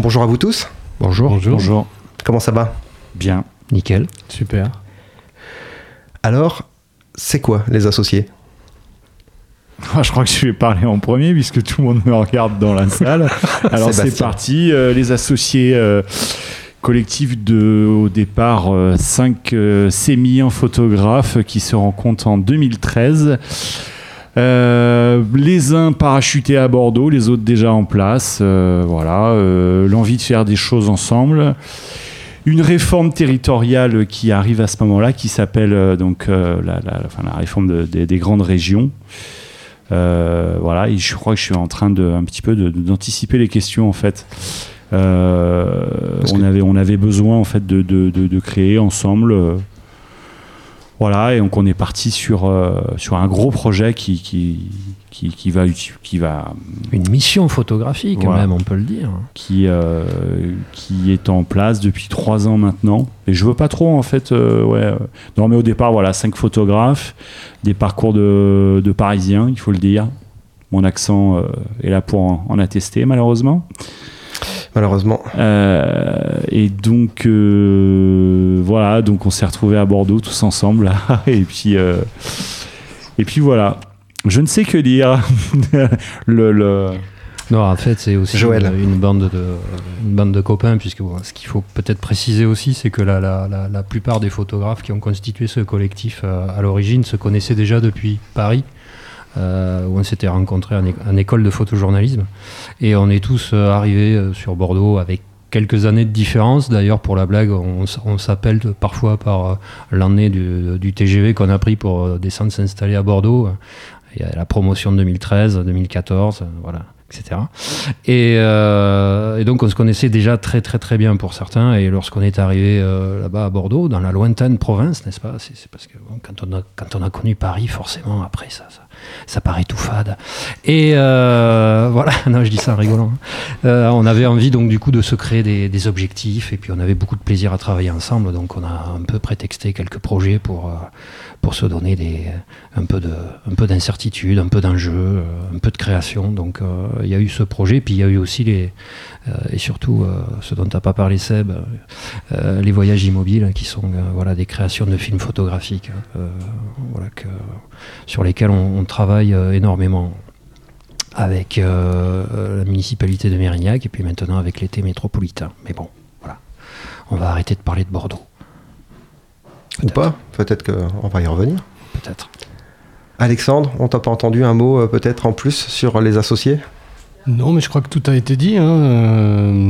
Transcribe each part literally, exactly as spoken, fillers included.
Bonjour à vous tous. Bonjour. Bonjour. Bonjour. Comment ça va ? Bien. Nickel. Super. Alors, c'est quoi les associés ? Ah, je crois que je vais parler en premier puisque tout le monde me regarde dans la salle. Alors c'est parti. Euh, les associés euh, collectifs de, au départ, euh, cinq euh, sémillants photographes qui se rencontrent en deux mille treize. Euh, les uns parachutés à Bordeaux, les autres déjà en place. Euh, voilà, euh, l'envie de faire des choses ensemble. Une réforme territoriale qui arrive à ce moment-là, qui s'appelle euh, donc euh, la, la, enfin, la réforme de, de, des grandes régions. Euh, voilà, et je crois que je suis en train de un petit peu de, de, d'anticiper les questions en fait. Euh, on que... avait on avait besoin en fait de de, de, de créer ensemble. Euh, Voilà, et donc on est parti sur, euh, sur un gros projet qui, qui, qui, qui, va, qui va... Une mission photographique, voilà, même, on peut le dire. Qui, euh, qui est en place depuis trois ans maintenant. Et je veux pas trop, en fait... Euh, ouais. Non, mais au départ, voilà, cinq photographes, des parcours de, de Parisiens, il faut le dire. Mon accent euh, est là pour en, en attester, malheureusement. Malheureusement. Euh, et donc, euh, voilà, donc on s'est retrouvés à Bordeaux tous ensemble, là, et puis, euh, et puis voilà. Je ne sais que dire. le, le... Non, en fait, c'est aussi Joël. Une, une, bande de, une bande de copains, puisque bon, ce qu'il faut peut-être préciser aussi, c'est que la, la, la, la plupart des photographes qui ont constitué ce collectif euh, à l'origine se connaissaient déjà depuis Paris. Euh, où on s'était rencontrés en, é- en école de photojournalisme, et on est tous euh, arrivés euh, sur Bordeaux avec quelques années de différence. D'ailleurs, pour la blague, on, on s'appelle parfois par euh, l'année du, du T G V qu'on a pris pour euh, descendre s'installer à Bordeaux. Il y a la promotion de deux mille treize, deux mille quatorze, euh, voilà, et cetera. Et, euh, et donc on se connaissait déjà très très très bien pour certains, et lorsqu'on est arrivé euh, là-bas à Bordeaux, dans la lointaine province, n'est-ce pas, c'est, c'est parce que bon, quand, on a, quand on a connu Paris, forcément après ça, ça, ça paraît tout fade. Et euh, voilà, non, je dis ça en rigolant. Euh, on avait envie donc du coup de se créer des, des objectifs, et puis on avait beaucoup de plaisir à travailler ensemble, donc on a un peu prétexté quelques projets pour, euh, pour se donner des, un, peu de, un peu d'incertitude, un peu d'enjeu, un peu de création. Donc euh, il y a eu ce projet, puis il y a eu aussi les, euh, et surtout euh, ce dont tu n'as pas parlé Seb, euh, les voyages immobiles, qui sont euh, voilà, des créations de films photographiques, euh, voilà, que, sur lesquels on, on travaille euh, énormément avec euh, la municipalité de Mérignac, et puis maintenant avec l'été métropolitain. Mais bon, voilà, on va arrêter de parler de Bordeaux. Peut-être. Ou pas, peut-être qu'on va y revenir. Peut-être. Alexandre, on t'a pas entendu un mot euh, peut-être en plus sur les associés ? Non, mais je crois que tout a été dit. Hein. Euh,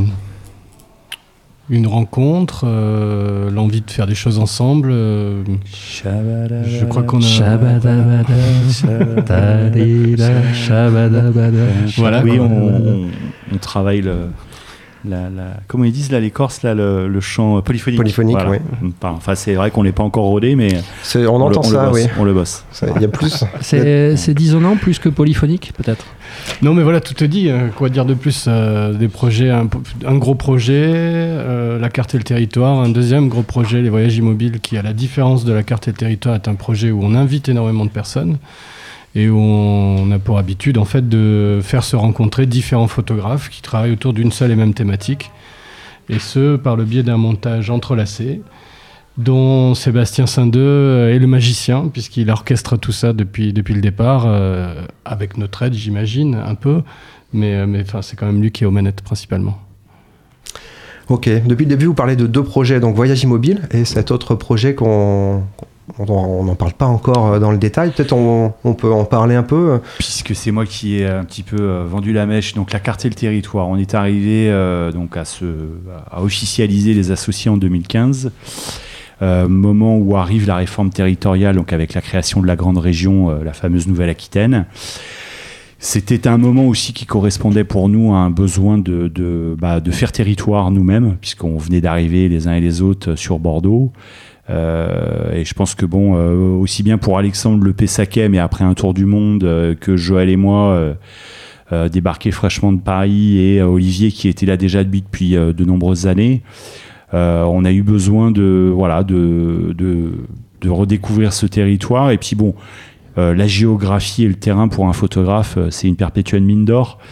une rencontre, euh, l'envie de faire des choses ensemble. Euh, je crois qu'on a... Voilà, oui, on, on, on travaille le... La, la, comment ils disent là, les Corses, là, le, le chant polyphonique. Polyphonique, voilà. Oui. Enfin, c'est vrai qu'on n'est pas encore rodé, mais c'est, on, on entend le, on ça, le bosse, oui. On le bosse. Il y a plus. c'est, c'est dissonant plus que polyphonique, peut-être. Non, mais voilà, tout est dit. Quoi dire de plus euh, des projets, un, un gros projet, euh, la carte et le territoire. Un deuxième gros projet, les voyages immobiles, qui, à la différence de la carte et le territoire, est un projet où on invite énormément de personnes. Et où on a pour habitude en fait de faire se rencontrer différents photographes qui travaillent autour d'une seule et même thématique, et ce par le biais d'un montage entrelacé dont Sébastien Saindeux est le magicien, puisqu'il orchestre tout ça depuis, depuis le départ, euh, avec notre aide j'imagine un peu, mais, mais c'est quand même lui qui est aux manettes principalement. Ok, depuis le début vous parlez de deux projets, donc Voyage Immobile et cet autre projet qu'on... On n'en parle pas encore dans le détail, peut-être on, on peut en parler un peu. Puisque c'est moi qui ai un petit peu vendu la mèche, donc la carte et le territoire. On est arrivé euh, donc à, se, à officialiser les associés en deux mille quinze, euh, moment où arrive la réforme territoriale, donc avec la création de la grande région, euh, la fameuse Nouvelle-Aquitaine. C'était un moment aussi qui correspondait pour nous à un besoin de, de, bah, de faire territoire nous-mêmes, puisqu'on venait d'arriver les uns et les autres sur Bordeaux. Euh, et je pense que bon, euh, aussi bien pour Alexandre Le Pessaquet, mais après un tour du monde, euh, que Joël et moi euh, euh, débarqués fraîchement de Paris, et euh, Olivier qui était là déjà depuis euh, de nombreuses années, euh, on a eu besoin de voilà de, de de redécouvrir ce territoire. Et puis bon, euh, la géographie et le terrain pour un photographe, euh, c'est une perpétuelle mine d'or.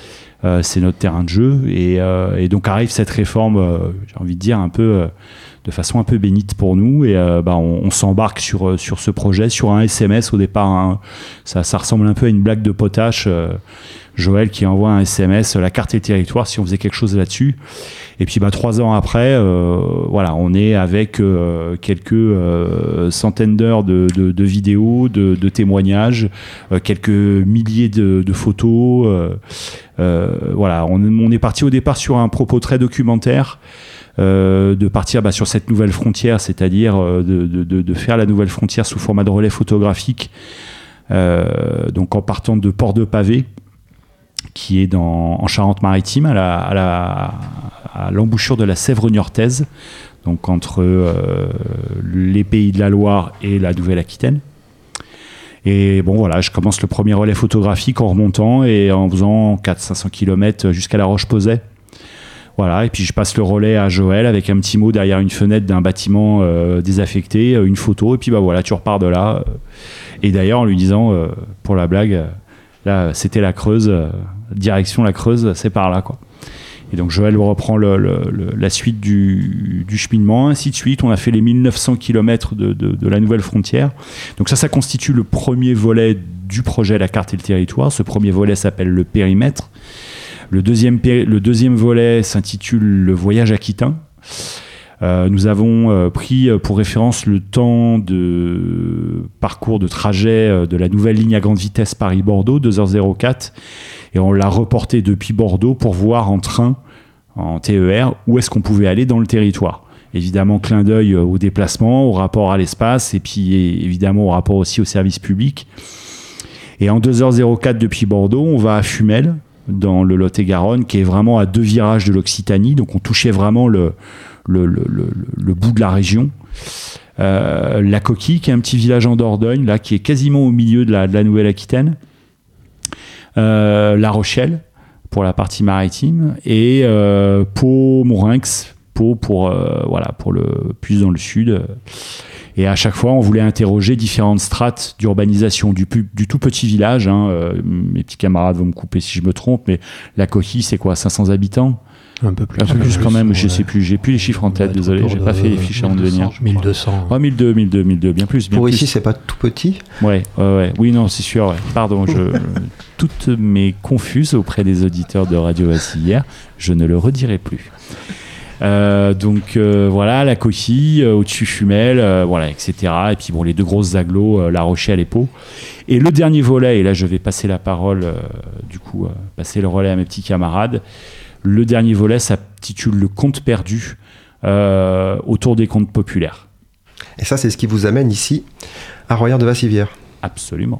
Euh, c'est notre terrain de jeu. Et, euh, et donc arrive cette réforme, euh, j'ai envie de dire, un peu, euh, de façon un peu bénite pour nous. Et euh, bah, on, on s'embarque sur, sur ce projet, sur un S M S au départ. Hein. Ça, ça ressemble un peu à une blague de potache. Euh, Joël qui envoie un S M S, la carte et le territoire, si on faisait quelque chose là-dessus. Et puis bah, trois ans après, euh, voilà, on est avec euh, quelques euh, centaines d'heures de, de, de vidéos, de, de témoignages, euh, quelques milliers de, de photos. Euh, euh, voilà, on, on est parti au départ sur un propos très documentaire. Euh, de partir bah, sur cette nouvelle frontière, c'est-à-dire euh, de, de, de faire la nouvelle frontière sous format de relais photographique, euh, donc en partant de Port-de-Pavé, qui est dans, en Charente-Maritime, à, la, à, la, à l'embouchure de la Sèvre niortaise, donc entre euh, les Pays de la Loire et la Nouvelle-Aquitaine. Et bon, voilà, je commence le premier relais photographique en remontant et en faisant quatre cents à cinq cents kilomètres jusqu'à La Roche-Posay. Voilà, et puis je passe le relais à Joël avec un petit mot derrière une fenêtre d'un bâtiment euh, désaffecté, une photo, et puis bah voilà, tu repars de là. Et d'ailleurs, en lui disant, euh, pour la blague, là, c'était la Creuse, euh, direction la Creuse, c'est par là, quoi. Et donc Joël reprend le, le, le, la suite du, du cheminement, ainsi de suite. On a fait les mille neuf cents kilomètres de, de, de la nouvelle frontière. Donc ça, ça constitue le premier volet du projet La carte et le territoire. Ce premier volet s'appelle le périmètre. Le deuxième, péri- le deuxième volet s'intitule le voyage aquitain. Euh, nous avons euh, pris pour référence le temps de parcours de trajet euh, de la nouvelle ligne à grande vitesse Paris-Bordeaux, deux heures zéro quatre, et on l'a reporté depuis Bordeaux pour voir en train, en T E R, où est-ce qu'on pouvait aller dans le territoire. Évidemment, clin d'œil au déplacement, au rapport à l'espace, et puis évidemment au rapport aussi au service public. Et en deux heures zéro quatre depuis Bordeaux, on va à Fumel, dans le Lot-et-Garonne, qui est vraiment à deux virages de l'Occitanie, donc on touchait vraiment le, le, le, le, le bout de la région. Euh, la Coquille, qui est un petit village en Dordogne, là, qui est quasiment au milieu de la, de la Nouvelle-Aquitaine. Euh, la Rochelle, pour la partie maritime, et euh, Pau-Mourinx, Pau pour, euh, voilà, pour le, plus dans le sud. Et à chaque fois, on voulait interroger différentes strates d'urbanisation du, du tout petit village. Hein. Euh, mes petits camarades vont me couper si je me trompe, mais la Coquille, c'est quoi, cinq cents habitants ? Un peu plus. Un peu plus quand même, ouais. je sais plus, j'ai plus les chiffres en tête, désolé, j'ai de, pas fait les fiches avant de venir. mille deux cents. Oh, mille deux cents, mille deux cents, mille deux cents, bien plus. Bien Pour plus. ici, c'est pas tout petit ? Ouais, ouais, ouais. Oui, non, c'est sûr, ouais. Pardon, je, toutes mes confuses auprès des auditeurs de Radio Vacillière, je ne le redirai plus. Euh, donc euh, voilà, la Coquille, euh, au-dessus Fumel, euh, voilà, et cetera. Et puis bon, les deux grosses agglos, euh, La Rochelle et Pau. Et le dernier volet, et là je vais passer la parole, euh, du coup, euh, passer le relais à mes petits camarades. Le dernier volet s'intitule Le conte perdu, euh, autour des contes populaires. Et ça, c'est ce qui vous amène ici, à Royère de Vassivière. Absolument.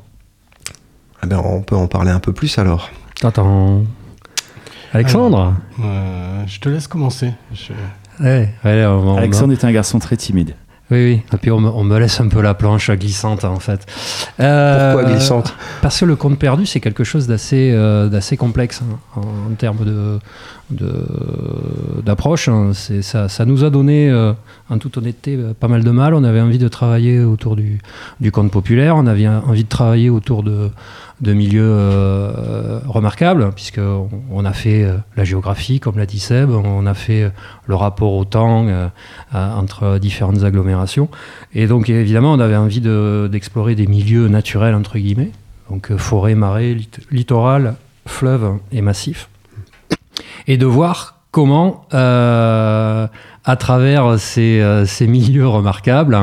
Eh ben, on peut en parler un peu plus alors. Attends. Alexandre Alors, euh, je te laisse commencer. Je... ouais, ouais, on, on, Alexandre est un garçon très timide. Oui, oui. Et puis on me, on me laisse un peu la planche glissante en fait. Euh, Pourquoi glissante ? Parce que le conte perdu, c'est quelque chose d'assez, euh, d'assez complexe hein, en, en termes de, de, d'approche. Hein. C'est, ça, ça nous a donné, euh, en toute honnêteté, pas mal de mal. On avait envie de travailler autour du, du conte populaire. On avait envie de travailler autour de, de milieux euh, remarquables, puisqu'on on a fait euh, la géographie, comme l'a dit Seb. On a fait euh, le rapport au temps euh, euh, entre différentes agglomérations. Et donc, évidemment, on avait envie de, d'explorer des milieux naturels, entre guillemets. Donc, euh, forêt, marais, lit- littoral, fleuve et massif. Et de voir comment, euh, à travers ces, euh, ces milieux remarquables,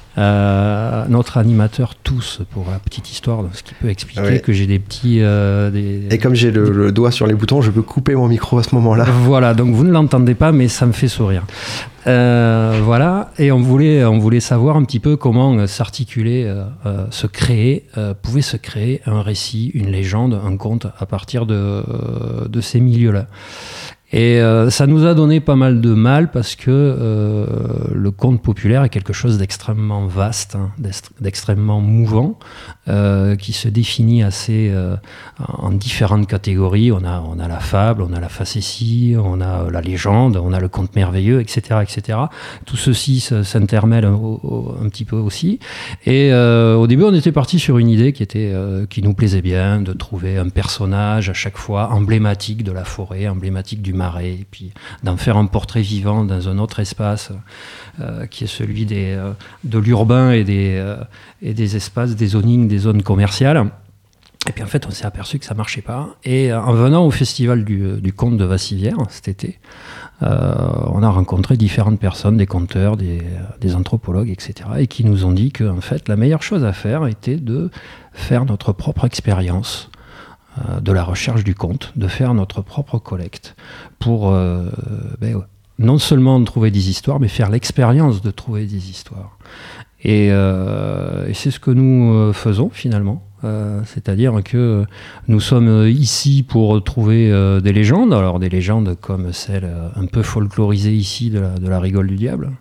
euh, notre animateur tous, pour la petite histoire, ce qui peut expliquer ouais. que j'ai des petits... Euh, des, Et comme j'ai le, le doigt sur les boutons, je peux couper mon micro à ce moment-là. Voilà, donc vous ne l'entendez pas, mais ça me fait sourire. Euh, voilà, et on voulait, on voulait savoir un petit peu comment euh, s'articuler, euh, euh, se créer, euh, pouvait se créer un récit, une légende, un conte à partir de, euh, de ces milieux-là. Et euh, ça nous a donné pas mal de mal parce que euh, le conte populaire est quelque chose d'extrêmement vaste, hein, d'extrêmement mouvant, euh, qui se définit assez euh, en différentes catégories. On a, on a la fable, on a la facétie, on a la légende, on a le conte merveilleux, et cetera, et cetera. Tout ceci s'intermêle un, un petit peu aussi. Et euh, au début, on était parti sur une idée qui était, euh, qui nous plaisait bien, de trouver un personnage à chaque fois emblématique de la forêt, emblématique du marais, et puis d'en faire un portrait vivant dans un autre espace euh, qui est celui des, euh, de l'urbain et des, euh, et des espaces, des zonings, des zones commerciales. Et puis en fait, on s'est aperçu que ça marchait pas. Et en venant au festival du, du conte de Vassivière cet été, euh, on a rencontré différentes personnes, des conteurs, des, des anthropologues, et cetera, et qui nous ont dit que en fait, la meilleure chose à faire était de faire notre propre expérience euh, de la recherche du conte, de faire notre propre collecte pour euh, ben, non seulement trouver des histoires, mais faire l'expérience de trouver des histoires. Et, euh, et c'est ce que nous euh, faisons finalement. Euh, c'est-à-dire que nous sommes ici pour trouver euh, des légendes, alors des légendes comme celle euh, un peu folklorisée ici de la, de la rigole du diable,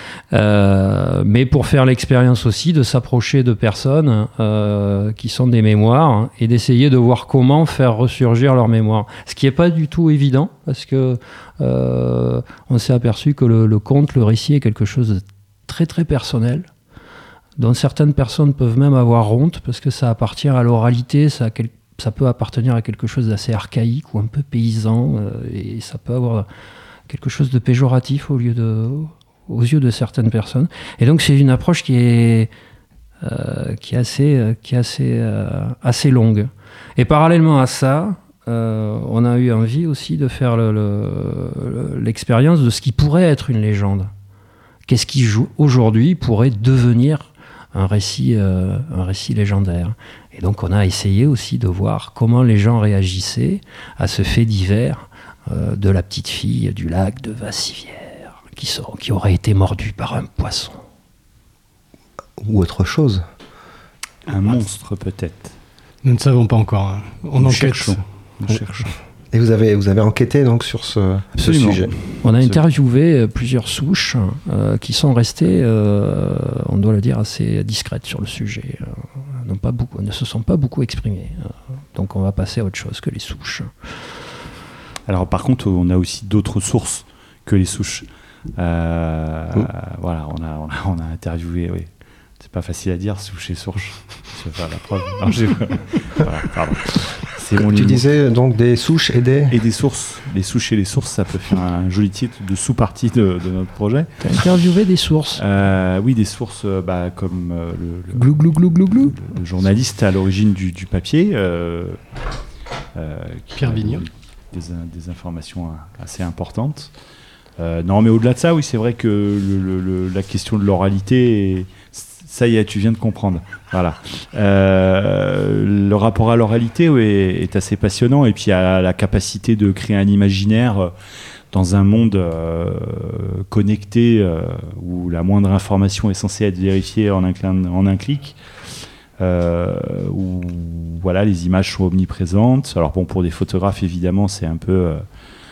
euh, mais pour faire l'expérience aussi de s'approcher de personnes euh, qui sont des mémoires, hein, et d'essayer de voir comment faire ressurgir leur mémoire. Ce qui n'est pas du tout évident, parce que euh, on s'est aperçu que le, le conte, le récit est quelque chose de très très personnel, dont certaines personnes peuvent même avoir honte parce que ça appartient à l'oralité, ça, quel, ça peut appartenir à quelque chose d'assez archaïque ou un peu paysan, euh, et ça peut avoir quelque chose de péjoratif au lieu de, aux yeux de certaines personnes. Et donc c'est une approche qui est, euh, qui est assez, qui est assez, euh, assez longue. Et parallèlement à ça, euh, on a eu envie aussi de faire le, le, l'expérience de ce qui pourrait être une légende. Qu'est-ce qui aujourd'hui pourrait devenir un récit, euh, un récit légendaire. Et donc on a essayé aussi de voir comment les gens réagissaient à ce fait divers euh, de la petite fille du lac de Vassivière qui, sont, qui aurait été mordue par un poisson. Ou autre chose. Un monstre peut-être. Nous ne savons pas encore. Hein. On Nous enquête. Cherchons. Nous cherchons. Et vous avez, vous avez enquêté donc sur ce, ce sujet. On a interviewé plusieurs souches euh, qui sont restées, euh, on doit le dire, assez discrètes sur le sujet. Euh, n'ont pas beaucoup, ne se sont pas beaucoup exprimées. Euh, donc on va passer à autre chose que les souches. Alors par contre, on a aussi d'autres sources que les souches. Euh, oh. Voilà, on a, on a, on a interviewé, oui. C'est pas facile à dire, souche et source. Je vais faire la preuve. Non, j'ai... voilà, pardon. C'est mon tu disais donc des souches et des... Et des sources. Les souches et les sources, ça peut faire un joli titre de sous-partie de, de notre projet. Tu as interviewé des sources euh, Oui, des sources bah, comme euh, le, le, glou, glou, glou, glou, glou. Le, le journaliste à l'origine du, du papier. Euh, euh, Pierre Vignon. Des, des informations assez importantes. Euh, non, mais au-delà de ça, oui, c'est vrai que le, le, le, la question de l'oralité... Est, ça y est, tu viens de comprendre. Voilà. Euh, le rapport à l'oralité oui, est assez passionnant. Et puis, il y a la capacité de créer un imaginaire dans un monde euh, connecté euh, où la moindre information est censée être vérifiée en un, clin, en un clic. Euh, où voilà, les images sont omniprésentes. Alors, bon, pour des photographes, évidemment, c'est un peu... Euh,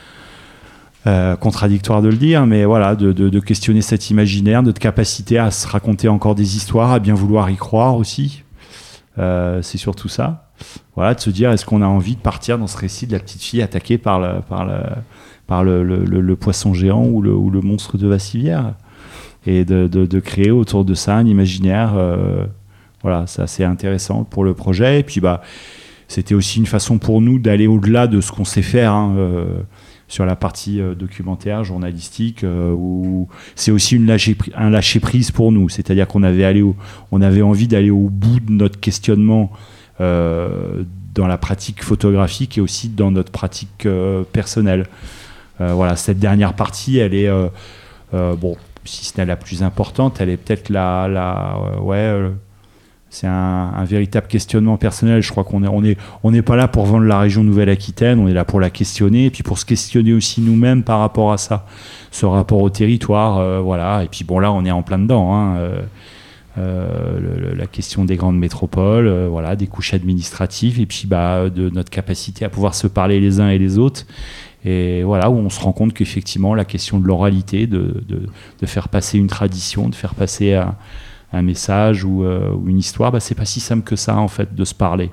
Euh, contradictoire de le dire, mais voilà, de, de, de questionner cet imaginaire, notre capacité à se raconter encore des histoires, à bien vouloir y croire aussi. Euh, c'est surtout ça. Voilà, de se dire, est-ce qu'on a envie de partir dans ce récit de la petite fille attaquée par le, par le, par le, le, le, le poisson géant ou le, ou le monstre de Vassivière, et de, de, de créer autour de ça un imaginaire. Euh, voilà, c'est assez intéressant pour le projet. Et puis, bah, c'était aussi une façon pour nous d'aller au-delà de ce qu'on sait faire. Hein, euh, sur la partie euh, documentaire, journalistique, euh, où c'est aussi une lâcher, un lâcher-prise pour nous. C'est-à-dire qu'on avait, allé au, on avait envie d'aller au bout de notre questionnement euh, dans la pratique photographique et aussi dans notre pratique euh, personnelle. Euh, voilà, cette dernière partie, elle est, euh, euh, bon, si ce n'est la plus importante, elle est peut-être la... la euh, ouais, euh, c'est un, un véritable questionnement personnel. Je crois qu'on est, on est, on n'est pas là pour vendre la région Nouvelle-Aquitaine, on est là pour la questionner, et puis pour se questionner aussi nous-mêmes par rapport à ça, ce rapport au territoire, euh, voilà. Et puis bon, là, on est en plein dedans, hein, euh, euh, le, la question des grandes métropoles, euh, voilà, des couches administratives, et puis bah, de notre capacité à pouvoir se parler les uns et les autres, Et voilà, où on se rend compte qu'effectivement, la question de l'oralité, de, de, de faire passer une tradition, de faire passer un, un message ou, euh, ou une histoire, bah, c'est pas si simple que ça, en fait, de se parler.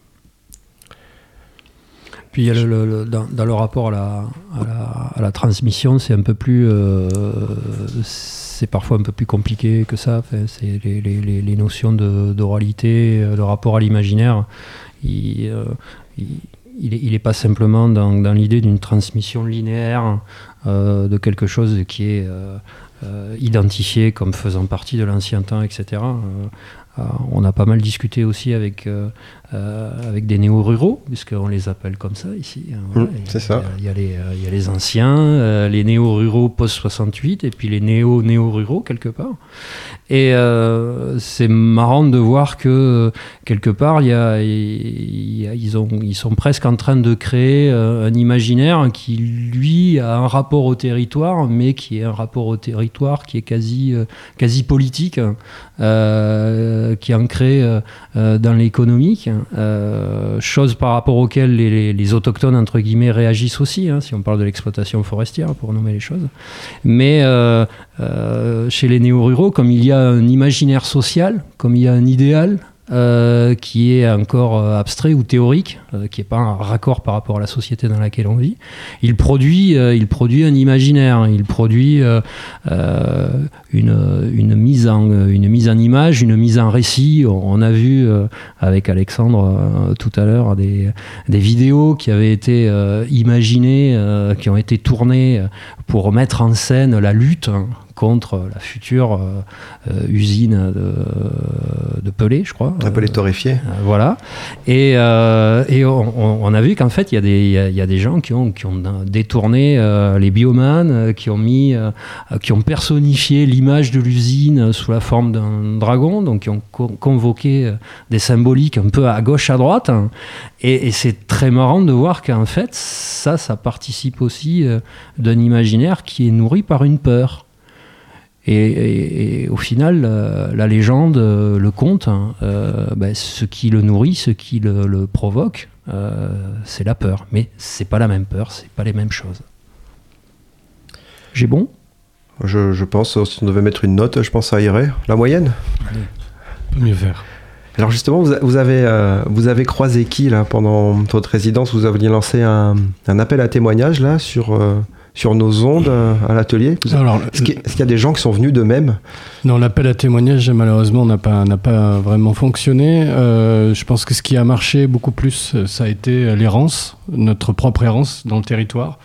Puis il y a le, le, le, dans, dans le rapport à la, à la, à la transmission, c'est un peu plus, euh, c'est parfois un peu plus compliqué que ça. Enfin, c'est les, les, les notions de, d'oralité, le rapport à l'imaginaire, il, euh, il, il, est, il est pas simplement dans, dans l'idée d'une transmission linéaire euh, de quelque chose qui est euh, euh, identifié comme faisant partie de l'ancien temps, et cetera. Euh, Euh, on a pas mal discuté aussi avec, euh, euh, avec des néo-ruraux, puisqu'on les appelle comme ça ici. Hein, voilà. Mmh, c'est ça. Il y, y, y, y a les anciens, euh, les néo-ruraux post-soixante-huit, et puis les néo-néo-ruraux quelque part. Et euh, c'est marrant de voir que quelque part, y a, y a, ils, ont, ils sont presque en train de créer euh, un imaginaire qui, lui, a un rapport au territoire, mais qui est un rapport au territoire qui est quasi, euh, quasi politique, euh, qui est ancré euh, euh, dans l'économique, euh, chose par rapport auquel les, les, les autochtones, entre guillemets, réagissent aussi, hein, si on parle de l'exploitation forestière, pour nommer les choses. Mais euh, euh, chez les néo-ruraux, comme il y a un imaginaire social, comme il y a un idéal euh, qui est encore euh, abstrait ou théorique, euh, qui n'est pas un raccord par rapport à la société dans laquelle on vit, il produit, euh, il produit un imaginaire, il produit euh, euh, une, une, mise en, une mise en image, une mise en récit. On a vu euh, avec Alexandre euh, tout à l'heure des, des vidéos qui avaient été euh, imaginées, euh, qui ont été tournées pour mettre en scène la lutte contre la future euh, euh, usine de, de Pelé, je crois. Un Pelé torréfié. Euh, voilà. Et, euh, et on, on a vu qu'en fait, il y a des, il y a, il y a des gens qui ont, qui ont détourné euh, les biomanes, qui ont mis, euh, qui ont personnifié l'image de l'usine sous la forme d'un dragon, donc qui ont co- convoqué des symboliques un peu à gauche, à droite. Hein. Et, et c'est très marrant de voir qu'en fait, ça, ça participe aussi euh, d'un imaginaire qui est nourri par une peur. Et, et, et au final, euh, la légende, euh, le conte, hein, euh, ben, ce qui le nourrit, ce qui le, le provoque, euh, c'est la peur. Mais c'est pas la même peur, c'est pas les mêmes choses. J'ai bon ? je, je pense, si on devait mettre une note, je pense que ça irait. La moyenne ? Peut mieux faire. Alors justement, vous, vous, avez, euh, vous avez croisé qui là, pendant votre résidence ? Vous aviez lancé un, un appel à témoignages là, sur... Euh sur nos ondes euh, à l'atelier. Alors, est-ce qu'il y, est-ce qu'il y a des gens qui sont venus d'eux-mêmes ? Non, l'appel à témoignages, malheureusement, n'a pas, n'a pas vraiment fonctionné. Euh, je pense que ce qui a marché beaucoup plus, ça a été l'errance, notre propre errance dans le territoire,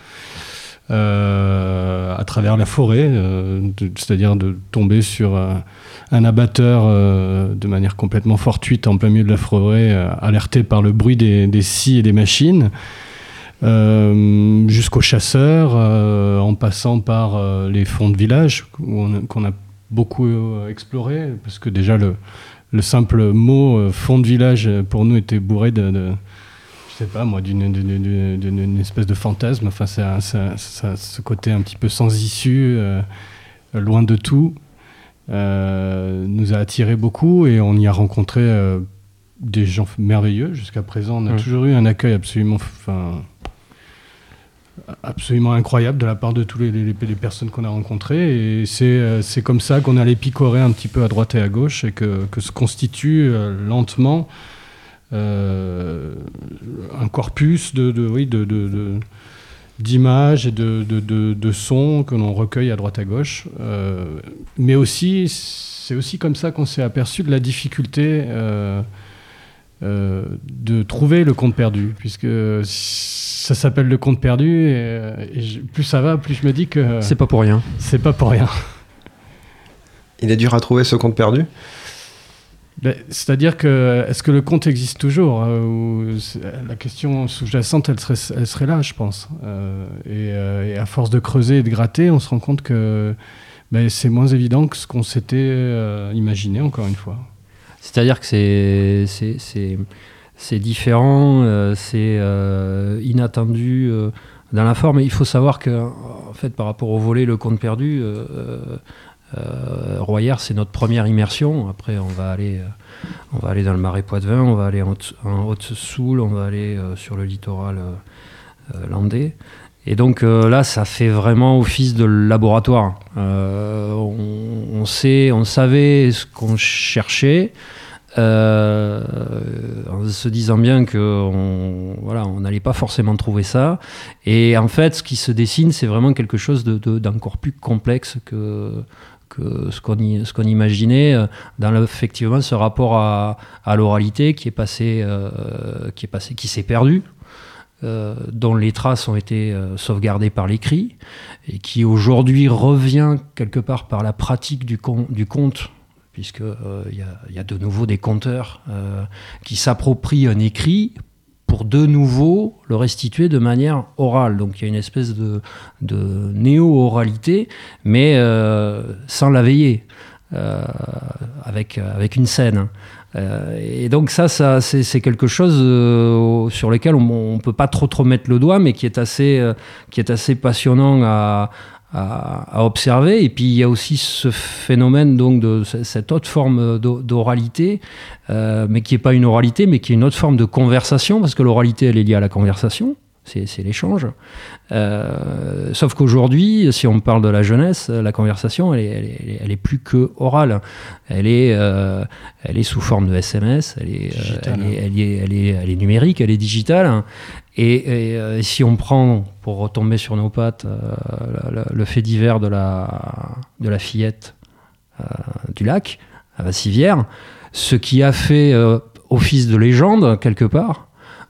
euh, à travers la forêt, euh, de, c'est-à-dire de tomber sur euh, un abatteur euh, de manière complètement fortuite en plein milieu de la forêt, euh, alerté par le bruit des, des scies et des machines. Euh, jusqu'aux chasseurs, euh, en passant par euh, les fonds de village on a, qu'on a beaucoup euh, exploré, parce que déjà le, le simple mot euh, fond de village pour nous était bourré de, de je sais pas moi, d'une, d'une, d'une, d'une espèce de fantasme. Enfin, ça, ça, ça, ce côté un petit peu sans issue, euh, loin de tout, euh, nous a attiré beaucoup, et on y a rencontré euh, des gens merveilleux. Jusqu'à présent, on a mmh. toujours eu un accueil absolument, enfin, absolument incroyable de la part de toutes les, les, les personnes qu'on a rencontrées, et c'est, euh, c'est comme ça qu'on allait picorer un petit peu à droite et à gauche, et que, que se constitue euh, lentement euh, un corpus de, de, oui, de, de, de, d'images et de, de, de, de sons que l'on recueille à droite à gauche. Euh, mais aussi, c'est aussi comme ça qu'on s'est aperçu de la difficulté euh, euh, de trouver le conte perdu, puisque ça s'appelle le conte perdu, et, et je, plus ça va, plus je me dis que... C'est pas pour rien. C'est pas pour rien. Il est dur à trouver, ce conte perdu ? Ben, c'est-à-dire que, est-ce que le conte existe toujours, euh, ou la question sous-jacente, elle serait, elle serait là, je pense. Euh, et, euh, et à force de creuser et de gratter, on se rend compte que ben, c'est moins évident que ce qu'on s'était euh, imaginé, encore une fois. C'est-à-dire que c'est... c'est, c'est... c'est différent, euh, c'est euh, inattendu euh, dans la forme. Il faut savoir que, en fait, par rapport au volet Le Conte perdu, euh, euh, Royères, c'est notre première immersion. Après, on va aller, euh, on va aller dans le Marais Poitevin, on va aller en, en Haute-Soule, on va aller euh, sur le littoral euh, landais. Et donc euh, là, ça fait vraiment office de laboratoire. Euh, on, on, sait, on savait ce qu'on cherchait, euh, en se disant bien qu'on voilà, on n'allait pas forcément trouver ça. Et en fait, ce qui se dessine, c'est vraiment quelque chose de, de, d'encore plus complexe que, que ce, qu'on y, ce qu'on imaginait, dans le, effectivement ce rapport à, à l'oralité qui est passé, euh, qui est passé, qui s'est perdu. Euh, dont les traces ont été euh, sauvegardées par l'écrit et qui aujourd'hui revient quelque part par la pratique du, con, du conte, puisqu'il euh, y, y a de nouveau des conteurs euh, qui s'approprient un écrit pour de nouveau le restituer de manière orale. Donc il y a une espèce de, de néo-oralité, mais euh, sans la veiller, euh, avec, avec une scène. Euh, et donc ça, ça c'est, c'est quelque chose euh, sur lequel on ne peut pas trop trop mettre le doigt, mais qui est assez, euh, qui est assez passionnant à, à, à observer. Et puis il y a aussi ce phénomène donc de cette autre forme d'oralité, euh, mais qui n'est pas une oralité, mais qui est une autre forme de conversation, parce que l'oralité elle est liée à la conversation. C'est, c'est l'échange. Euh, sauf qu'aujourd'hui, si on parle de la jeunesse, la conversation, elle est, elle est, elle est plus que orale. Elle est, euh, elle est sous forme de S M S, elle est, euh, elle, est, elle, est, elle, est, elle est numérique, elle est digitale. Et, et, euh, et si on prend, pour retomber sur nos pattes, euh, le, le fait divers de la, de la fillette euh, du lac, à Vassivière, ce qui a fait euh, office de légende, quelque part,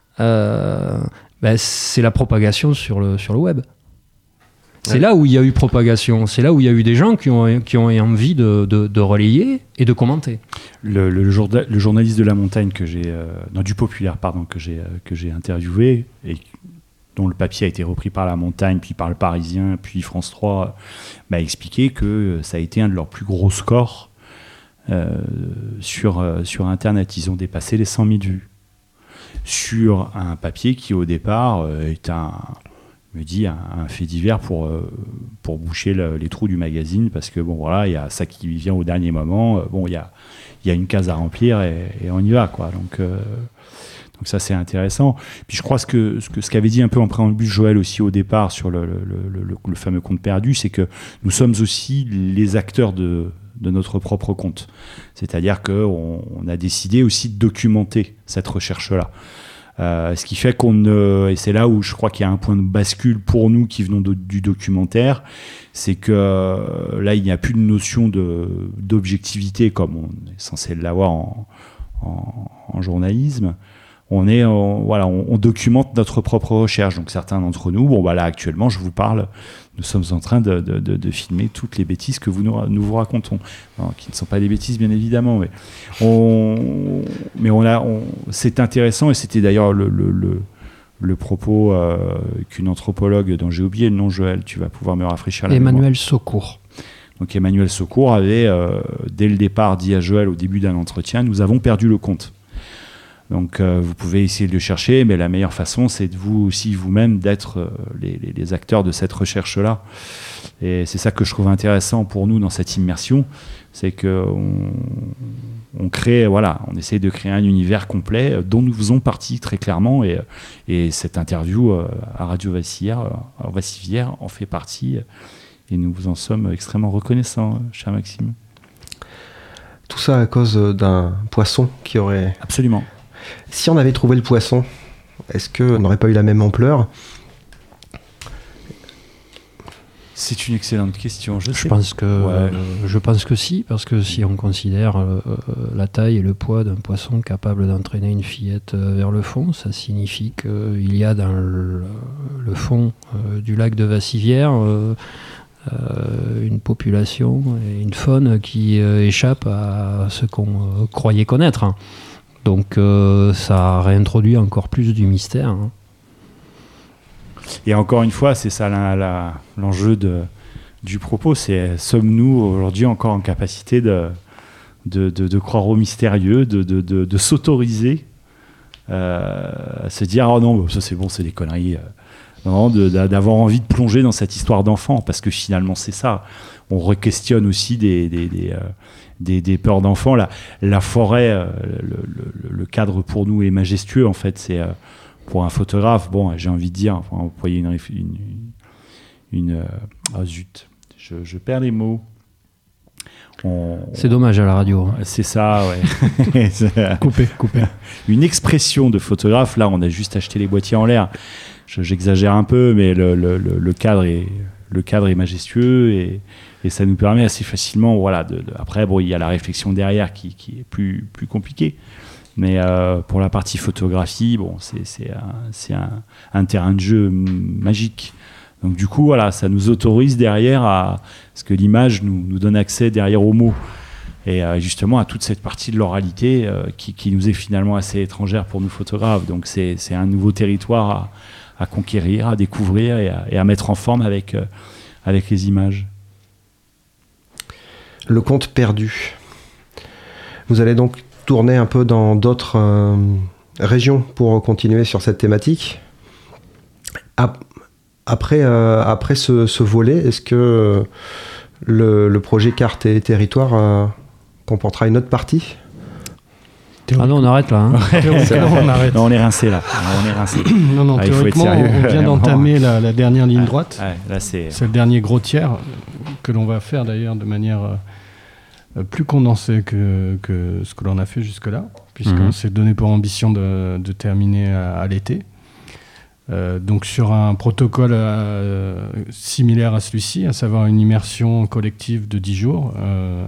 euh, ben, c'est la propagation sur le, sur le web. C'est ouais. là où il y a eu propagation, c'est là où il y a eu des gens qui ont, qui ont eu envie de, de, de relayer et de commenter. Le, le, journa- le journaliste de La Montagne, que j'ai, euh, non, du Populaire, pardon, que j'ai, euh, que j'ai interviewé, et dont le papier a été repris par La Montagne, puis par Le Parisien, puis France trois, m'a expliqué que ça a été un de leurs plus gros scores euh, sur, euh, sur Internet. Ils ont dépassé les cent mille vues. Sur un papier qui au départ euh, est un, me dit un, un fait divers pour, euh, pour boucher le, les trous du magazine, parce que bon voilà, il y a ça qui vient au dernier moment, euh, bon il y a, y a une case à remplir et, et on y va quoi, donc, euh, donc ça c'est intéressant. Puis je crois ce que, ce que ce qu'avait dit un peu en préambule Joël aussi au départ sur le, le, le, le, le fameux conte perdu, c'est que nous sommes aussi les acteurs de de notre propre compte. C'est-à-dire qu'on on a décidé aussi de documenter cette recherche-là. Euh, ce qui fait qu'on ne... Et c'est là où je crois qu'il y a un point de bascule pour nous qui venons de, du documentaire, c'est que euh, là, il n'y a plus de notion de, d'objectivité comme on est censé l'avoir en, en, en journalisme. On, est, on, voilà, on, on documente notre propre recherche. Donc certains d'entre nous, bon, bah là actuellement, je vous parle, nous sommes en train de, de, de, de filmer toutes les bêtises que vous nous, nous vous racontons, non, qui ne sont pas des bêtises bien évidemment, mais on, mais on a, on, c'est intéressant, et c'était d'ailleurs le, le, le, le propos euh, qu'une anthropologue dont j'ai oublié le nom, Joël, tu vas pouvoir me rafraîchir la mémoire. Emmanuel Saucourt. Donc Emmanuel Saucourt avait euh, dès le départ dit à Joël au début d'un entretien, nous avons perdu le compte. Donc euh, vous pouvez essayer de le chercher, mais la meilleure façon, c'est de vous aussi vous-même d'être euh, les, les, les acteurs de cette recherche-là. Et c'est ça que je trouve intéressant pour nous dans cette immersion, c'est qu'on on crée, voilà, on essaie de créer un univers complet dont nous faisons partie très clairement, et, et cette interview euh, à Radio Vassivière, euh, Vassivière en fait partie, et nous vous en sommes extrêmement reconnaissants, cher Maxime. Tout ça à cause d'un poisson qui aurait... Absolument. Si on avait trouvé le poisson, est-ce qu'on n'aurait pas eu la même ampleur ? C'est une excellente question. Je, je, pense que, ouais. euh, je pense que si, parce que si on considère euh, la taille et le poids d'un poisson capable d'entraîner une fillette euh, vers le fond, ça signifie qu'il y a dans le, le fond euh, du lac de Vassivière euh, euh, une population et une faune qui euh, échappe à ce qu'on euh, croyait connaître. Donc euh, ça réintroduit encore plus du mystère. Hein. Et encore une fois, c'est ça la, la, l'enjeu de, du propos, c'est sommes-nous aujourd'hui encore en capacité de, de, de, de croire au mystérieux, de, de, de, de s'autoriser euh, à se dire « Oh non, ça c'est bon, c'est des conneries ». Non, de, d'avoir envie de plonger dans cette histoire d'enfant, parce que finalement c'est ça. On re-questionne aussi des... des, des euh, Des, des peurs d'enfants. La, la forêt, euh, le, le, le cadre pour nous est majestueux en fait. C'est, euh, pour un photographe, bon, j'ai envie de dire, enfin, employer une, une, une, une oh zut, je, je perds les mots. On, c'est dommage à la radio. Hein. C'est ça, ouais. Coupé, coupé. Une expression de photographe. Là, on a juste acheté les boîtiers en l'air. Je, j'exagère un peu, mais le, le, le, cadre, est, le cadre est majestueux et, et ça nous permet assez facilement. Voilà, de, de, après, bon, il y a la réflexion derrière qui, qui est plus, plus compliquée. Mais euh, pour la partie photographie, bon, c'est, c'est, un, c'est un, un terrain de jeu magique. Donc du coup, voilà, ça nous autorise derrière à... Parce que l'image nous, nous donne accès derrière aux mots. Et euh, justement à toute cette partie de l'oralité euh, qui, qui nous est finalement assez étrangère pour nous photographes. Donc c'est, c'est un nouveau territoire à, à conquérir, à découvrir et à, et à mettre en forme avec, euh, avec les images. Le conte perdu. Vous allez donc tourner un peu dans d'autres euh, régions pour continuer sur cette thématique. À... Après, euh, après ce, ce volet, est-ce que euh, le, le projet Carte et Territoire euh, comportera une autre partie ? Ah non, on arrête là. Hein. on, arrête. Non, on est rincé là. On est rincé. Non, non, ah, théoriquement, on vient d'entamer la, la dernière ligne droite. Ouais, là, c'est... c'est le dernier gros tiers que l'on va faire d'ailleurs de manière euh, plus condensée que, que ce que l'on a fait jusque-là, puisqu'on mm-hmm. s'est donné pour ambition de, de terminer à, à l'été. Euh, donc sur un protocole euh, similaire à celui-ci, à savoir une immersion collective de dix jours euh,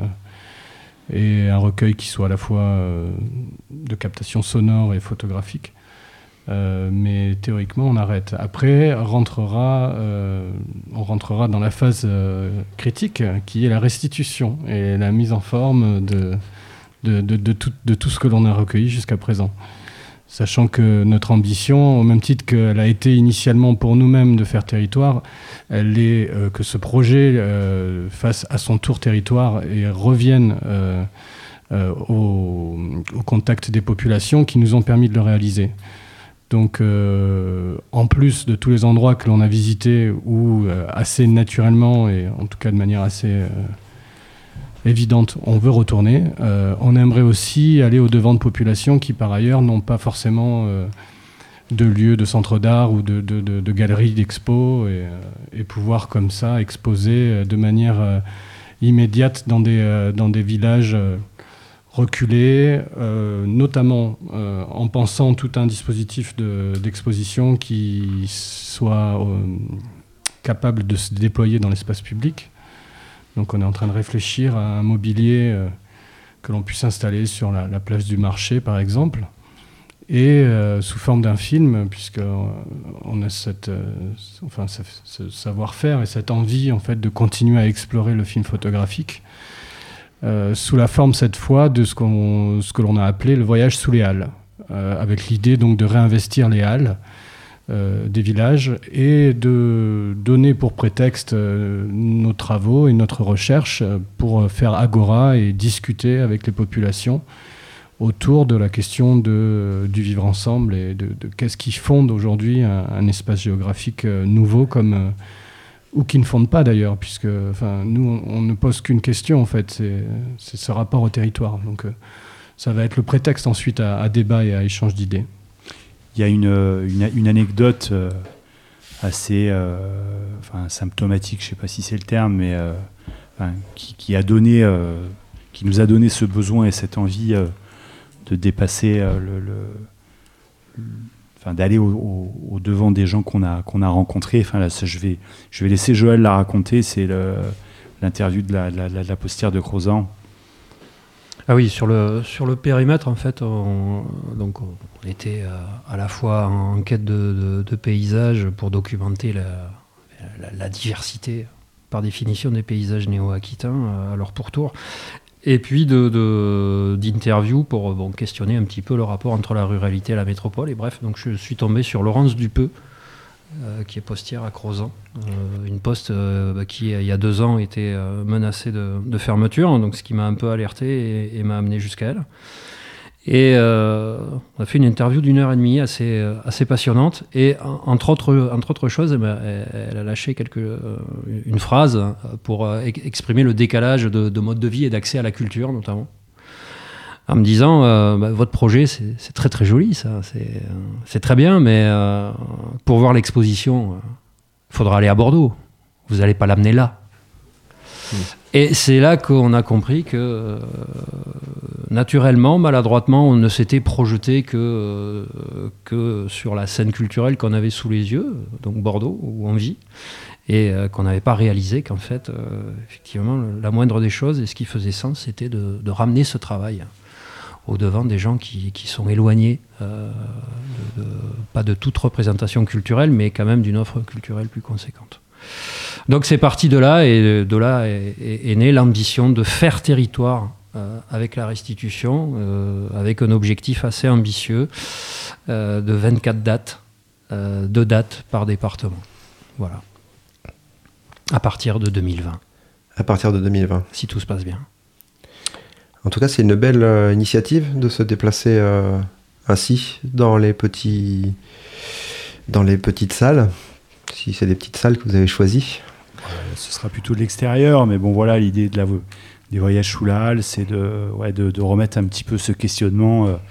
et un recueil qui soit à la fois euh, de captation sonore et photographique. Euh, mais théoriquement, on arrête. Après, rentrera, euh, on rentrera dans la phase euh, critique, qui est la restitution et la mise en forme de, de, de, de, tout, de tout ce que l'on a recueilli jusqu'à présent. Sachant que notre ambition, au même titre qu'elle a été initialement pour nous-mêmes de faire territoire, elle est euh, que ce projet euh, fasse à son tour territoire et revienne euh, euh, au, au contact des populations qui nous ont permis de le réaliser. Donc, euh, en plus de tous les endroits que l'on a visités où, euh, assez naturellement, et en tout cas de manière assez... Euh, évidente, on veut retourner. Euh, on aimerait aussi aller au-devant de populations qui, par ailleurs, n'ont pas forcément euh, de lieux, de centres d'art ou de, de, de, de galeries, d'expos, et, euh, et pouvoir comme ça exposer de manière euh, immédiate dans des, euh, dans des villages euh, reculés, euh, notamment euh, en pensant tout un dispositif de, d'exposition qui soit euh, capable de se déployer dans l'espace public. Donc on est en train de réfléchir à un mobilier euh, que l'on puisse installer sur la, la place du marché, par exemple, et euh, sous forme d'un film, puisqu'on euh, a cette, euh, enfin, ce, ce savoir-faire et cette envie en fait, de continuer à explorer le film photographique, euh, sous la forme cette fois de ce, qu'on, ce que l'on a appelé le voyage sous les halles, euh, avec l'idée donc de réinvestir les halles, Euh, des villages et de donner pour prétexte euh, nos travaux et notre recherche pour faire agora et discuter avec les populations autour de la question de, du vivre ensemble et de, de qu'est-ce qui fonde aujourd'hui un, un espace géographique euh, nouveau comme, euh, ou qui ne fonde pas d'ailleurs, puisque enfin, nous on, on ne pose qu'une question en fait, c'est, c'est ce rapport au territoire. Donc euh, ça va être le prétexte ensuite à, à débat et à échange d'idées. Il y a une, une, une anecdote euh, assez euh, enfin, symptomatique, je ne sais pas si c'est le terme, mais euh, enfin, qui, qui, a donné, euh, qui nous a donné ce besoin et cette envie euh, de dépasser, euh, le, le, le, enfin, d'aller au, au, au devant des gens qu'on a, qu'on a rencontrés. Enfin, là, ça, je, vais, je vais laisser Joël la raconter, c'est le, l'interview de la, la, la, la postière de Crozant. Ah oui, sur le, sur le périmètre, en fait, on, donc on était euh, à la fois en quête de, de, de paysages pour documenter la, la, la diversité, par définition, des paysages néo-aquitains euh, à leur pourtour, et puis de, de, d'interviews pour bon, questionner un petit peu le rapport entre la ruralité et la métropole. Et bref, donc je suis tombé sur Laurence Dupeux, Euh, qui est postière à Crozant, euh, une poste euh, bah, qui il y a deux ans était euh, menacée de, de fermeture, donc ce qui m'a un peu alerté et, et m'a amené jusqu'à elle. Et euh, on a fait une interview d'une heure et demie assez, euh, assez passionnante, et entre autres, entre autres choses, eh ben, elle, elle a lâché quelque, euh, une phrase pour euh, exprimer le décalage de, de mode de vie et d'accès à la culture notamment. en me disant euh, bah, votre projet c'est, c'est très très joli, ça, c'est, euh, c'est très bien, mais euh, pour voir l'exposition, il euh, faudra aller à Bordeaux. Vous n'allez pas l'amener là. Mmh. Et c'est là qu'on a compris que euh, naturellement, maladroitement, on ne s'était projeté que, euh, que sur la scène culturelle qu'on avait sous les yeux, donc Bordeaux, où on vit, et euh, qu'on n'avait pas réalisé qu'en fait, euh, effectivement, la moindre des choses, et ce qui faisait sens, c'était de, de ramener ce travail au devant des gens qui, qui sont éloignés, euh, de, de, pas de toute représentation culturelle, mais quand même d'une offre culturelle plus conséquente. Donc c'est parti de là, et de là est, est, est née l'ambition de faire territoire euh, avec la restitution, euh, avec un objectif assez ambitieux euh, de vingt-quatre dates, euh, deux dates par département. Voilà. À partir de deux mille vingt. À partir de deux mille vingt. Si tout se passe bien. En tout cas, c'est une belle euh, initiative de se déplacer euh, ainsi dans les petits, dans les petites salles. Si c'est des petites salles que vous avez choisies. Euh, ce sera plutôt de l'extérieur, mais bon voilà, l'idée de la, des voyages sous la halle, c'est de, ouais, de, de remettre un petit peu ce questionnement euh,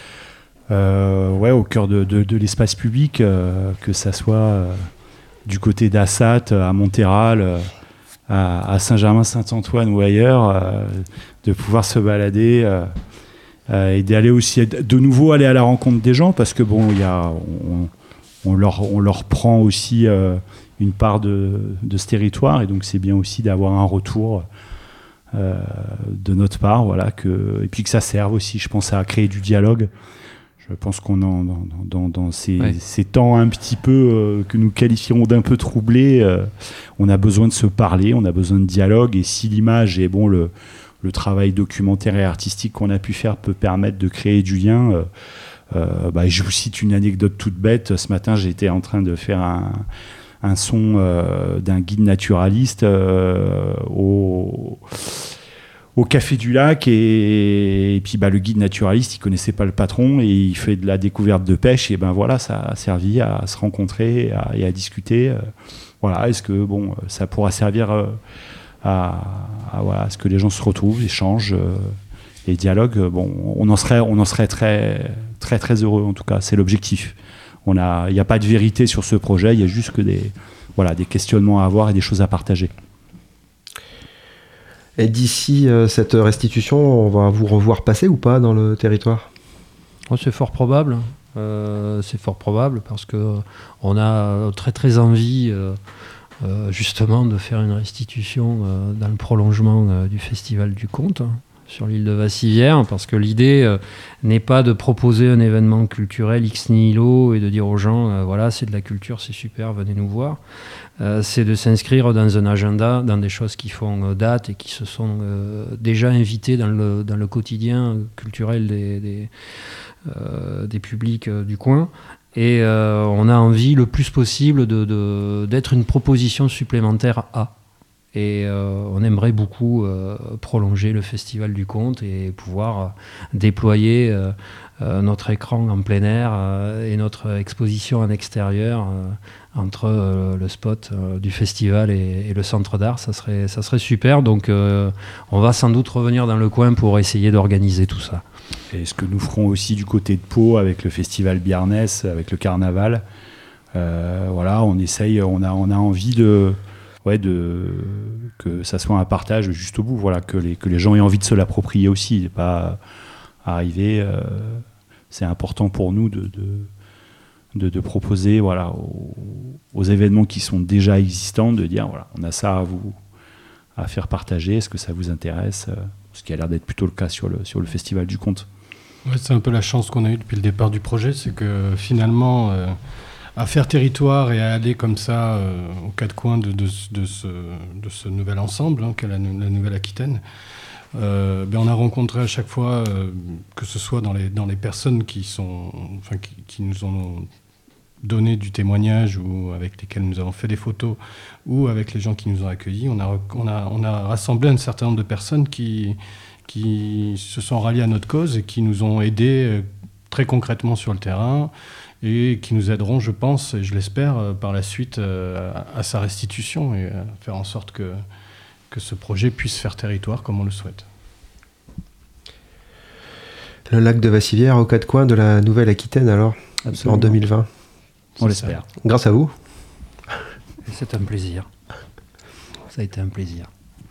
euh, ouais, au cœur de, de, de l'espace public, euh, que ça soit euh, du côté d'Assat, à Montérral, euh, à, à Saint-Germain-Saint-Antoine ou ailleurs, euh, de pouvoir se balader euh, euh, et d'aller aussi de nouveau aller à la rencontre des gens, parce que bon, il y a on, on leur on leur prend aussi euh, une part de, de ce territoire, et donc c'est bien aussi d'avoir un retour euh, de notre part, voilà, que, et puis que ça serve aussi, je pense, à créer du dialogue. Je pense qu'on en, dans, dans, dans ces, ouais. ces temps un petit peu euh, que nous qualifierons d'un peu troublés, euh, on a besoin de se parler, on a besoin de dialogue, et si l'image et bon, le, le travail documentaire et artistique qu'on a pu faire peut permettre de créer du lien, euh, euh, bah, je vous cite une anecdote toute bête. Ce matin, j'étais en train de faire un, un son euh, d'un guide naturaliste euh, au... au Café du Lac, et, et puis bah, le guide naturaliste, il connaissait pas le patron, et il fait de la découverte de pêche, et ben voilà, ça a servi à se rencontrer et à, et à discuter. Euh, voilà, est-ce que bon, ça pourra servir euh, à, à, voilà, à ce que les gens se retrouvent, échangent euh, et dialoguent. Bon, on en serait, on en serait très, très, très heureux. En tout cas, c'est l'objectif. On a, il n'y a pas de vérité sur ce projet. Il y a juste que des, voilà, des questionnements à avoir et des choses à partager. Et d'ici euh, cette restitution, on va vous revoir passer ou pas dans le territoire ? Oh, c'est fort probable. Euh, c'est fort probable parce qu'on a très très envie euh, euh, justement de faire une restitution euh, dans le prolongement euh, du Festival du Conte, hein, sur l'île de Vassivière, parce que l'idée euh, n'est pas de proposer un événement culturel ex nihilo et de dire aux gens euh, voilà, c'est de la culture, c'est super, venez nous voir. Euh, c'est de s'inscrire dans un agenda, dans des choses qui font euh, date et qui se sont euh, déjà invitées dans le, dans le quotidien culturel des, des, euh, des publics euh, du coin. Et euh, on a envie le plus possible de, de, d'être une proposition supplémentaire à. Et euh, on aimerait beaucoup euh, prolonger le Festival du Conte et pouvoir euh, déployer euh, euh, notre écran en plein air euh, et notre exposition en extérieur euh, entre euh, le spot euh, du festival et, et le centre d'art. Ça serait, ça serait super. Donc euh, on va sans doute revenir dans le coin pour essayer d'organiser tout ça. Et ce que nous ferons aussi du côté de Pau avec le Festival Biarnès, avec le carnaval, euh, voilà, on essaye, on a, on a envie de... Ouais, de, que ça soit un partage juste au bout, voilà, que les, que les gens aient envie de se l'approprier aussi, et pas arriver. Euh, c'est important pour nous de, de, de, de proposer, voilà, aux, aux événements qui sont déjà existants, de dire voilà, on a ça à vous à faire partager, est-ce que ça vous intéresse ? Ce qui a l'air d'être plutôt le cas sur le, sur le Festival du Conte. Ouais, c'est un peu la chance qu'on a eue depuis le départ du projet, c'est que finalement. Euh, À faire territoire et à aller comme ça euh, aux quatre coins de, de, de, ce, de ce nouvel ensemble hein, qu'est la, la Nouvelle-Aquitaine, euh, ben on a rencontré à chaque fois, euh, que ce soit dans les, dans les personnes qui, sont, enfin, qui, qui nous ont donné du témoignage ou avec lesquelles nous avons fait des photos, ou avec les gens qui nous ont accueillis, on a, on a, on a rassemblé un certain nombre de personnes qui, qui se sont ralliées à notre cause et qui nous ont aidés euh, très concrètement sur le terrain, et qui nous aideront, je pense, et je l'espère, par la suite euh, à, à sa restitution et à faire en sorte que, que ce projet puisse faire territoire comme on le souhaite. Le lac de Vassivière aux quatre coins de la Nouvelle-Aquitaine alors, Absolument. En deux mille vingt. On l'espère. Grâce à vous. C'est un plaisir. Ça a été un plaisir.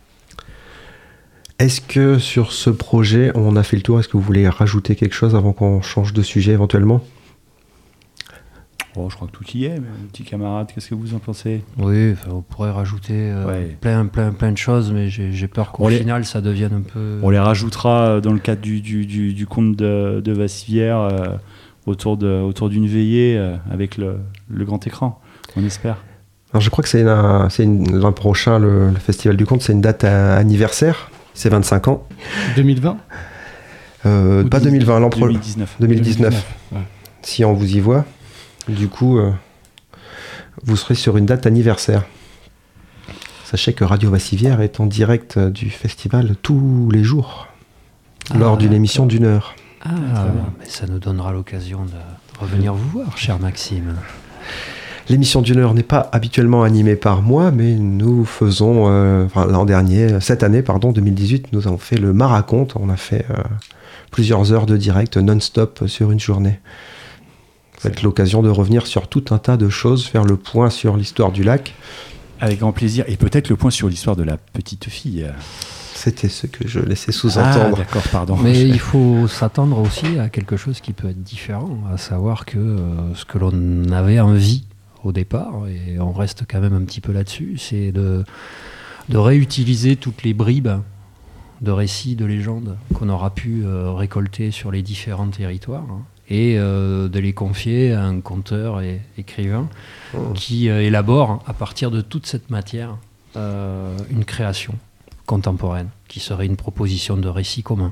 Est-ce que sur ce projet, on a fait le tour? Est-ce que vous voulez rajouter quelque chose avant qu'on change de sujet éventuellement? Oh, je crois que tout y est, mes petits camarades, qu'est-ce que vous en pensez? Oui, on pourrait rajouter euh, ouais. plein, plein, plein de choses, mais j'ai, j'ai peur qu'au on final, les... ça devienne un peu... On les rajoutera dans le cadre du, du, du, du conte de, de Vassivière, euh, autour, de, autour d'une veillée euh, avec le, le grand écran, on espère. Alors, je crois que c'est, une, c'est une, l'an prochain, le, le Festival du Conte, c'est une date anniversaire, c'est vingt-cinq ans. deux mille vingt euh, Pas deux mille vingt, l'an prochain. deux mille dix-neuf. deux mille dix-neuf. Ouais. Si on vous y voit. Du coup, euh, vous serez sur une date anniversaire. Sachez que Radio Vassivière est en direct du festival tous les jours, ah, lors d'une émission d'une heure. Ah, mais ça nous donnera l'occasion de revenir vous voir, cher Maxime. L'émission d'une heure n'est pas habituellement animée par moi, mais nous faisons, euh, enfin, l'an dernier, cette année, pardon, deux mille dix-huit, nous avons fait le Maraconte. On a fait euh, plusieurs heures de direct non-stop sur une journée. Ça va être l'occasion de revenir sur tout un tas de choses, faire le point sur l'histoire du lac. Avec grand plaisir. Et peut-être le point sur l'histoire de la petite fille. C'était ce que je laissais sous-entendre. Ah, d'accord, pardon. Mais il faut s'attendre aussi à quelque chose qui peut être différent, à savoir que euh, ce que l'on avait envie au départ, et on reste quand même un petit peu là-dessus, c'est de, de réutiliser toutes les bribes de récits, de légendes qu'on aura pu euh, récolter sur les différents territoires, hein, et euh, de les confier à un conteur et écrivain oh. qui euh, élabore à partir de toute cette matière euh, une création contemporaine qui serait une proposition de récit commun.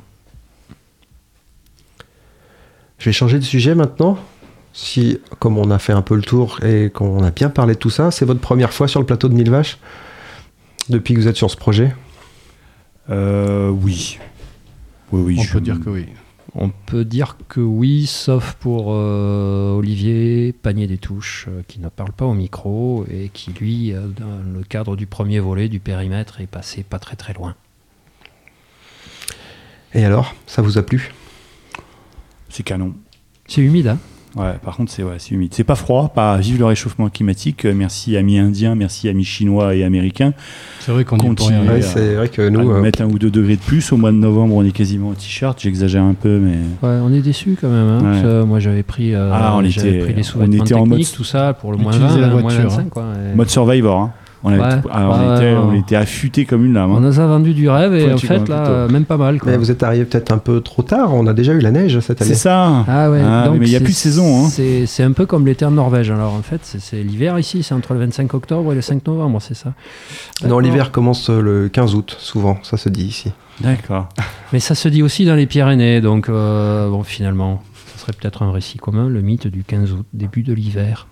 Je vais changer de sujet maintenant. Si, comme on a fait un peu le tour et qu'on a bien parlé de tout ça, c'est votre première fois sur le plateau de Mille Vaches depuis que vous êtes sur ce projet? euh, Oui. Oui, oui. On je... peut dire que oui. On peut dire que oui, sauf pour euh, Olivier Panier des Touches, euh, qui ne parle pas au micro et qui, lui, euh, dans le cadre du premier volet du périmètre, est passé pas très très loin. Et alors, ça vous a plu? C'est canon. C'est humide, hein? Ouais, par contre, c'est, ouais, c'est humide. C'est pas froid, pas vive le réchauffement climatique. Merci amis indiens, merci amis chinois et américains. C'est vrai qu'on continue y ouais, c'est vrai que nous, à euh... mettre un ou deux degrés de plus. Au mois de novembre, on est quasiment en t-shirt. J'exagère un peu, mais ouais, on est déçus quand même. Hein, ouais. Parce que moi, j'avais pris, euh, ah, on j'avais était, pris les sous-vêtements techniques, mode, tout ça pour le moins vingt, la voiture, moins vingt-cinq, quoi. Et... Mode Survivor. Hein. On, avait ouais, tout, alors ouais, on, était, ouais, on était affûtés comme une lame. Hein. On nous a vendu du rêve et en fait, là, euh, même pas mal. Quoi. Mais vous êtes arrivé peut-être un peu trop tard. On a déjà eu la neige cette année. C'est ça. Ah ouais. Ah, donc mais il n'y a plus de saison. Hein. C'est, c'est un peu comme l'été en Norvège. Alors en fait, c'est, c'est l'hiver ici. C'est entre le vingt-cinq octobre et le cinq novembre, c'est ça. Non, l'hiver commence le quinze août, souvent. Ça se dit ici. D'accord. Mais ça se dit aussi dans les Pyrénées. Donc, euh, bon, finalement, ce serait peut-être un récit commun, le mythe du quinze août, début de l'hiver.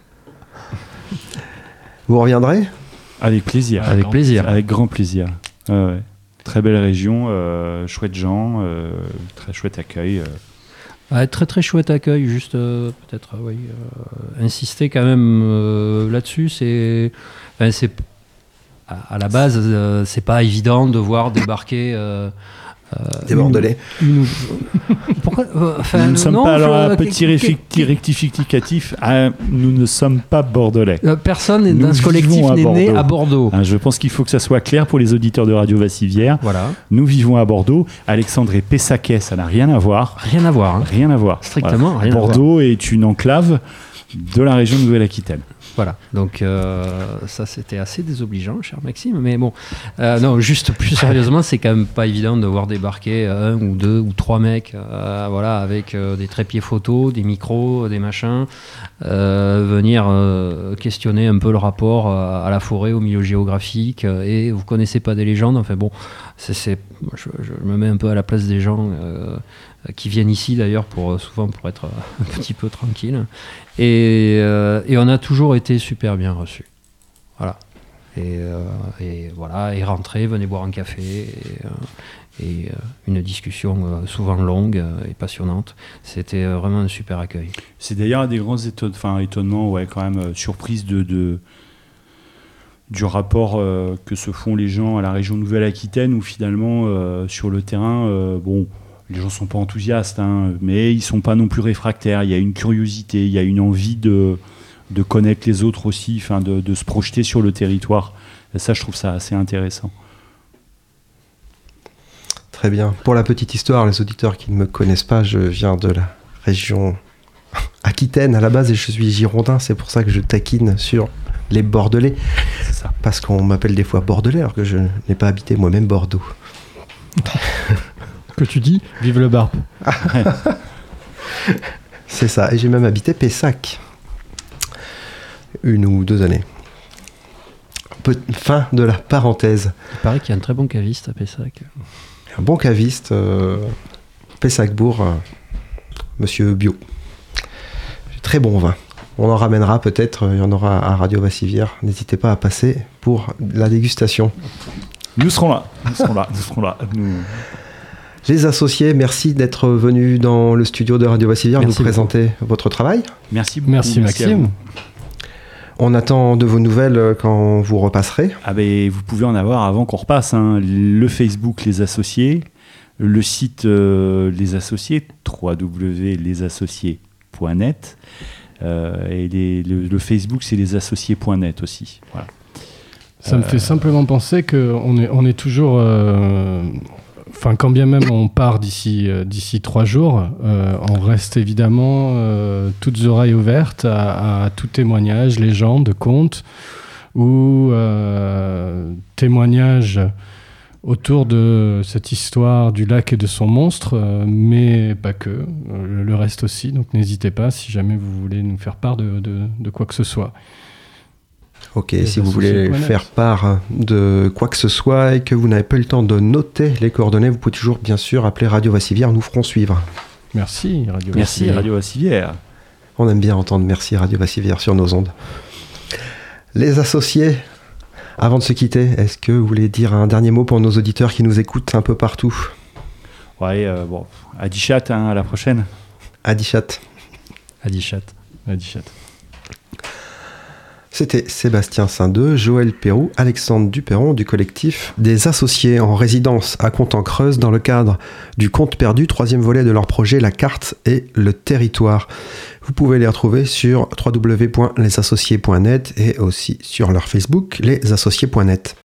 Vous reviendrez ? Avec plaisir. Avec, avec plaisir. Avec grand plaisir. Ah ouais. Très belle région, euh, chouette gens, euh, très chouette accueil. Euh. Ah, très très chouette accueil, juste euh, peut-être oui, euh, insister quand même euh, là-dessus. C'est, enfin, c'est à, à la base, euh, c'est pas évident de voir débarquer. Euh, Euh, des Bordelais. Une, une... Pourquoi euh, enfin, Nous ne sommes non, pas, alors, je... un petit réficti- rectificatif, ah, nous ne sommes pas Bordelais. Euh, personne nous dans ce collectif n'est Bordeaux. né à Bordeaux. Ah, je pense qu'il faut que ça soit clair pour les auditeurs de Radio Vassivière. Voilà. Nous vivons à Bordeaux. Alexandre est Pessaquet, ça n'a rien à voir. Rien à voir. Hein. Rien à voir. Strictement voilà. rien Bordeaux à voir. Bordeaux est une enclave de la région de Nouvelle-Aquitaine. Voilà, donc euh, ça c'était assez désobligeant, cher Maxime, mais bon, euh, non, juste plus sérieusement, c'est quand même pas évident de voir débarquer un ou deux ou trois mecs, euh, voilà, avec euh, des trépieds photos, des micros, des machins, euh, venir euh, questionner un peu le rapport à, à la forêt, au milieu géographique, euh, et vous connaissez pas des légendes, enfin bon, c'est, c'est, je, je me mets un peu à la place des gens euh, qui viennent ici d'ailleurs pour souvent pour être un petit peu tranquille. Et, euh, et on a toujours été super bien reçus. Voilà. Et, euh, et voilà, et rentrer, venez boire un café, et, euh, et euh, une discussion euh, souvent longue euh, et passionnante. C'était euh, vraiment un super accueil. C'est d'ailleurs un des grands éton- enfin, étonnements, ouais, quand même, euh, surprise de, de, du rapport euh, que se font les gens à la région Nouvelle-Aquitaine, où finalement, euh, sur le terrain, euh, bon, les gens sont pas enthousiastes, hein, mais ils sont pas non plus réfractaires. Il y a une curiosité, il y a une envie de, de connaître les autres aussi, enfin de, de se projeter sur le territoire. Et ça, je trouve ça assez intéressant. Très bien. Pour la petite histoire, les auditeurs qui ne me connaissent pas, je viens de la région Aquitaine à la base et je suis girondin. C'est pour ça que je taquine sur les Bordelais. C'est ça. Parce qu'on m'appelle des fois Bordelais alors que je n'ai pas habité moi-même Bordeaux. Que tu dis, vive le barbe. C'est ça, et j'ai même habité Pessac une ou deux années. Peu- fin de la parenthèse. Il paraît qu'il y a un très bon caviste à Pessac. Un bon caviste, euh, Pessac-Bourg, euh, Monsieur Bio. Très bon vin. On en ramènera peut-être, il y en aura à Radio Vassivière. N'hésitez pas à passer pour la dégustation. Nous serons là, nous serons là, nous serons là. Nous... Les associés, merci d'être venus dans le studio de Radio Vassivière nous présenter votre travail. Merci beaucoup. Merci, merci Maxime. On attend de vos nouvelles quand vous repasserez. Ah ben, vous pouvez en avoir avant qu'on repasse. Hein. Le Facebook Les Associés, le site euh, Les Associés, w w w point les associés point net. Euh, et les, le, le Facebook, c'est lesassociés point net aussi. Voilà. Ça me fait simplement penser qu'on est, on est toujours... Euh, enfin, quand bien même on part d'ici, euh, d'ici trois jours, euh, on reste évidemment euh, toutes oreilles ouvertes à, à tout témoignage, légende, conte, ou euh, témoignage autour de cette histoire du lac et de son monstre, euh, mais pas que, euh, le reste aussi. Donc n'hésitez pas si jamais vous voulez nous faire part de, de, de quoi que ce soit. Ok, les si vous voulez faire part de quoi que ce soit et que vous n'avez pas eu le temps de noter les coordonnées, vous pouvez toujours bien sûr appeler Radio Vassivière, nous ferons suivre. Merci Radio Vassivière. Merci Radio Vassivière. On aime bien entendre merci Radio Vassivière sur nos ondes. Les associés, avant de se quitter, est-ce que vous voulez dire un dernier mot pour nos auditeurs qui nous écoutent un peu partout ? Ouais, euh, bon, Adichat, hein, à la prochaine. Adichat. Adichat. Adichat. C'était Sébastien Saint-Deux, Joël Perroux, Alexandre Duperron du collectif des associés en résidence à Content-Creuse dans le cadre du Conte perdu, troisième volet de leur projet La Carte et le Territoire. Vous pouvez les retrouver sur w w w point les associés point net et aussi sur leur Facebook, lesassociés point net.